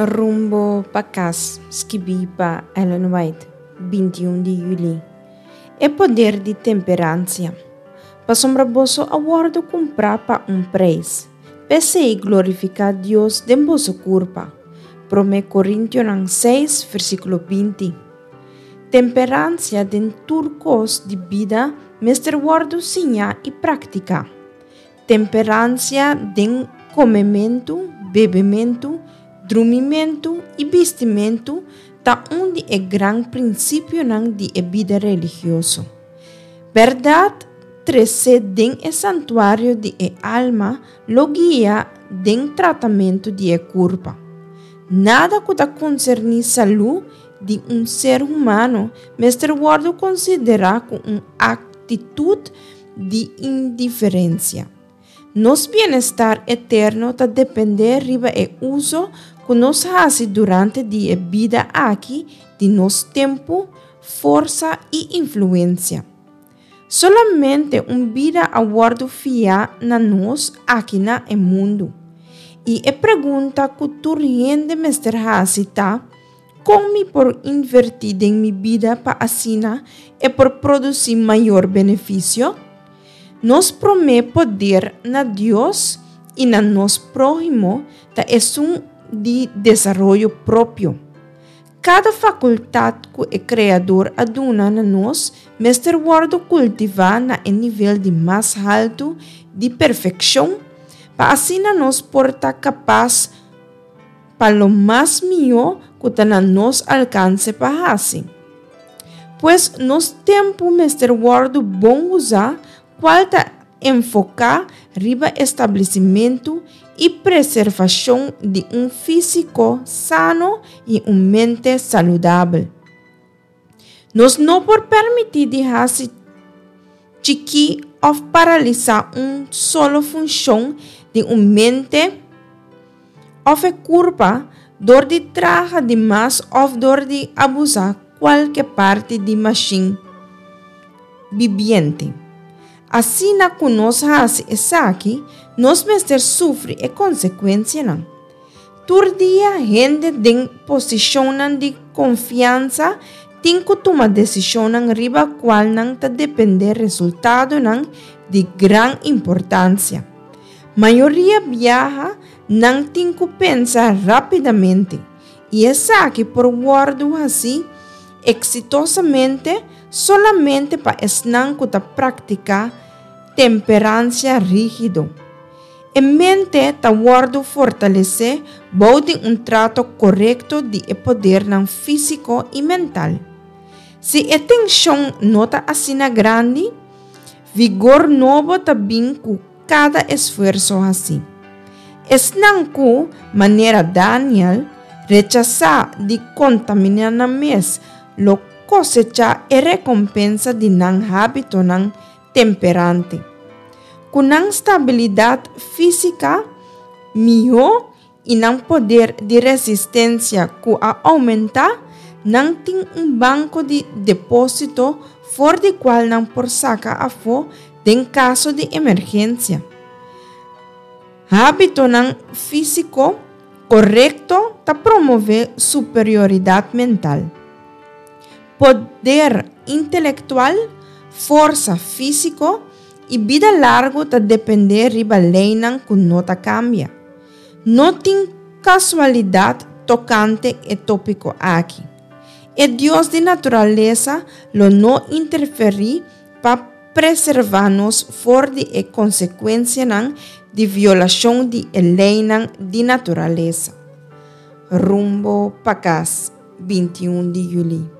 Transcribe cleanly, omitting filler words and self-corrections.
Rumbo para casa, escrevi para Ellen White, 21 de julho. É poder de temperança. Para sombraboso aguardo comprar para preço. Pensei glorificar Deus de vossa culpa. 1 Coríntios 6, versículo 20. Temperança den turcos de vida, mestre guardo sinha e prática. Temperança den comimento, bebimento, dormimento e vestimento, tá onde é grande princípio de vida religiosa. Verdade, trece den é santuário de alma, logia den tratamento de corpo. Nada que tá concerne saúde de ser humano, mestre guardo considera com uma atitude de indiferença. Nosso bem-estar eterno está depender riba do uso que nós fazemos durante a vida aqui de nosso tempo, força e influência. Solamente vida aguardo fia na nós aqui no mundo. E a pergunta que tu rende mestre está, como por invertir em minha vida para assina e por produzir maior benefício? Nos promete poder na Deus e na nosso prójimo é de desenvolvimento próprio. Cada faculdade que o Criador aduna na nós, mestre guardo cultivar na nível de mais alto de perfeição, para assim nós porta capaz para o mais melhor que está na nosso alcance para assim. Pois nos tempo mestre guardo bom usar qual tá enfocar riba estabelecimento e preservação de físico sano e mente saudável. Nós não por permitir deixar-se chiqui ou paralisar solo função de mente ou culpa, dor de traga demais ou dor de abusar qualquer parte de machine viviente. Assim na que nós fazemos aqui, nós mestres sofrem a consequência. Todo dia, gente em posição de confiança tem que tomar decisão riba qual não depende resultado de grande importância. Maioria viaja não tem que pensar rapidamente. E aqui por guardo assim, exitosamente, solamente para esnan que praticar temperança rígido. Em mente, guardo fortalecer bode trato correto de poder físico e mental. Se a tensão nota assim grande, vigor novo também com cada esforço assim. Esnan que maneira Daniel rechazar de contaminar na mes, lo cosecha e recompensa de hábito temperante. Com estabilidade física melhor e poder de resistência que aumenta, não tem banco de depósito fora de qual não por sacar a fo em caso de emergência. Hábito físico correto promove superioridade mental. Poder intelectual, força físico e vida larga depender riba lei que não cambia. Não tem casualidade tocante e tópico aqui. E Deus de natureza lo não interferir para preservar-nos fora de consequência de violação de lei de natureza. Rumbo para casa, 21 de julho.